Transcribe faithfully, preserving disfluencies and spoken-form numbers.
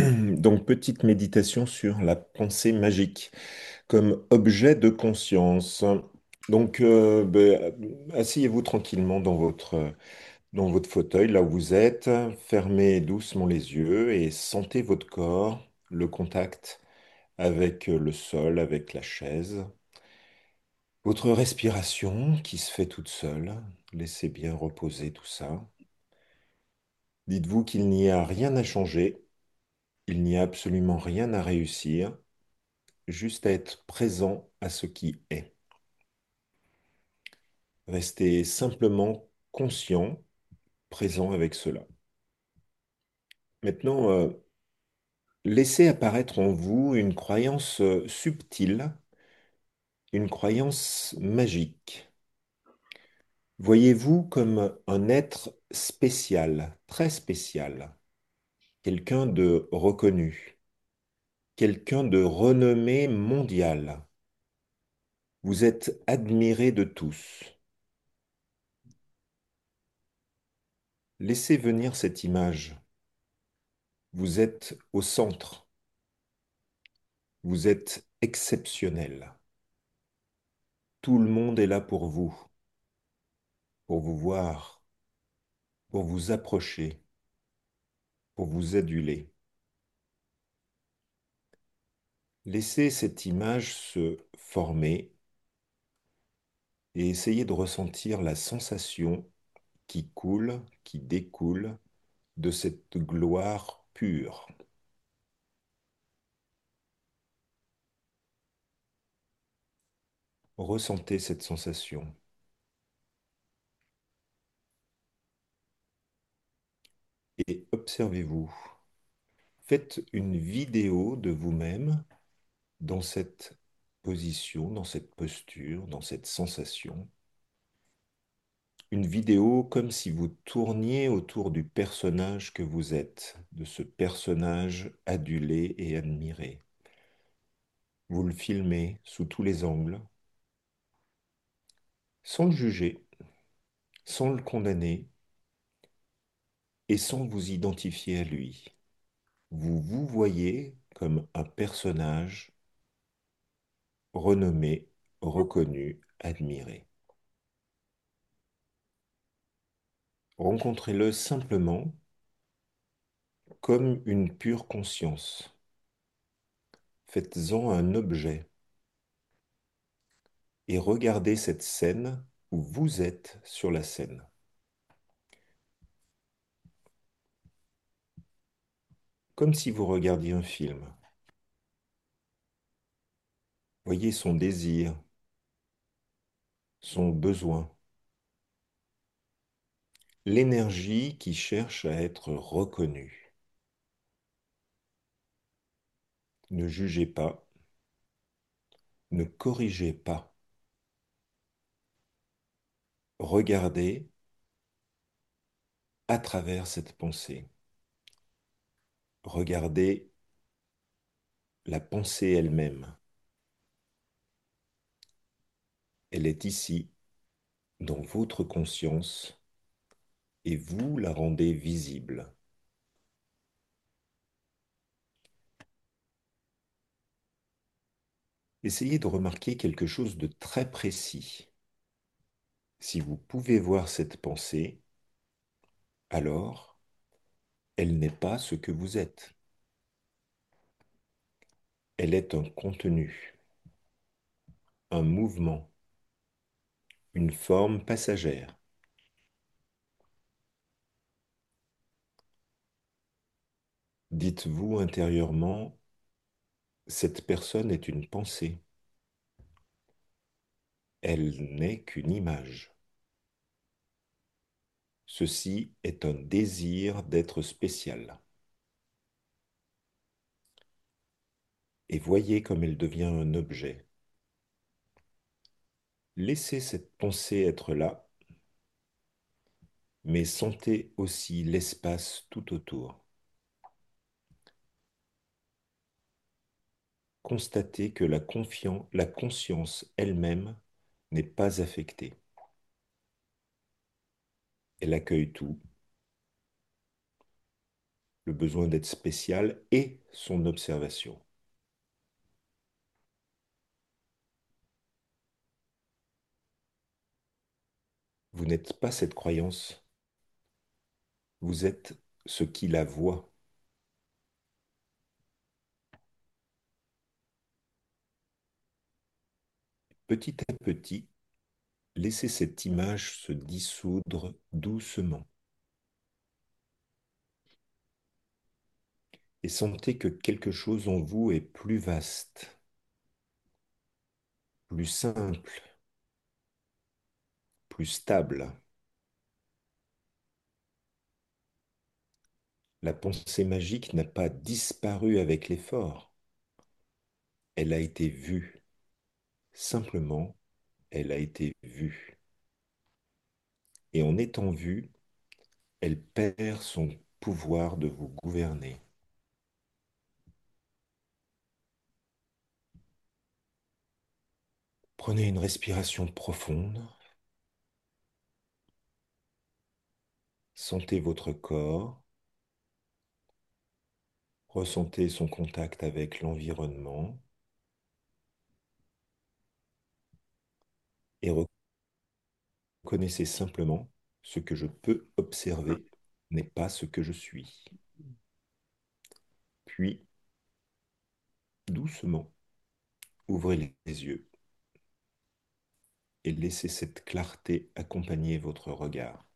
Donc, petite méditation sur la pensée magique comme objet de conscience. Donc, euh, ben, asseyez-vous tranquillement dans votre, dans votre fauteuil, là où vous êtes. Fermez doucement les yeux et sentez votre corps, le contact avec le sol, avec la chaise. Votre respiration qui se fait toute seule. Laissez bien reposer tout ça. Dites-vous qu'il n'y a rien à changer, il n'y a absolument rien à réussir, juste à être présent à ce qui est. Restez simplement conscient, présent avec cela. Maintenant, euh, laissez apparaître en vous une croyance euh, subtile, une croyance magique. Voyez-vous comme un être spécial, très spécial, quelqu'un de reconnu, quelqu'un de renommée mondiale. Vous êtes admiré de tous. Laissez venir cette image. Vous êtes au centre. Vous êtes exceptionnel. Tout le monde est là pour vous, pour vous voir, pour vous approcher, pour vous aduler. Laissez cette image se former et essayez de ressentir la sensation qui coule, qui découle de cette gloire pure. Ressentez cette sensation et observez-vous. Faites une vidéo de vous-même dans cette position, dans cette posture, dans cette sensation. Une vidéo comme si vous tourniez autour du personnage que vous êtes, de ce personnage adulé et admiré. Vous le filmez sous tous les angles, sans le juger, sans le condamner et sans vous identifier à lui. Vous vous voyez comme un personnage renommé, reconnu, admiré. Rencontrez-le simplement comme une pure conscience. Faites-en un objet et regardez cette scène où vous êtes sur la scène. Comme si vous regardiez un film. Voyez son désir, son besoin, l'énergie qui cherche à être reconnue. Ne jugez pas, ne corrigez pas. Regardez à travers cette pensée. Regardez la pensée elle-même. Elle est ici, dans votre conscience, et vous la rendez visible. Essayez de remarquer quelque chose de très précis. Si vous pouvez voir cette pensée, alors elle n'est pas ce que vous êtes. Elle est un contenu, un mouvement, une forme passagère. Dites-vous intérieurement, cette personne est une pensée. Elle n'est qu'une image. Ceci est un désir d'être spécial. Et voyez comme elle devient un objet. Laissez cette pensée être là, mais sentez aussi l'espace tout autour. Constatez que la, confian- la conscience elle-même n'est pas affectée. Elle accueille tout, le besoin d'être spécial et son observation. Vous n'êtes pas cette croyance, vous êtes ce qui la voit. Petit à petit, laissez cette image se dissoudre doucement et sentez que quelque chose en vous est plus vaste, plus simple, plus stable. La pensée magique n'a pas disparu avec l'effort, elle a été vue. Simplement, elle a été vue. Et en étant vue, elle perd son pouvoir de vous gouverner. Prenez une respiration profonde, sentez votre corps, ressentez son contact avec l'environnement et reconnaissez simplement ce que je peux observer n'est pas ce que je suis. Puis, doucement, ouvrez les yeux et laissez cette clarté accompagner votre regard.